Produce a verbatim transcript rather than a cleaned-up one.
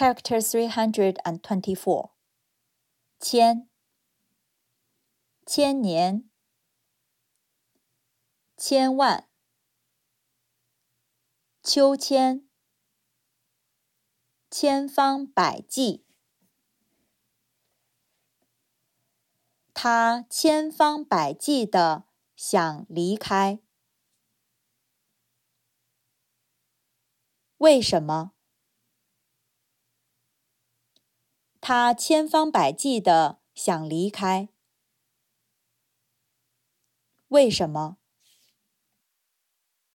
Character three hundred twenty-four. 千，千年，千万，秋千，千方百计。他千方百计地想离开。为什么？他千方百计地想离开。为什么？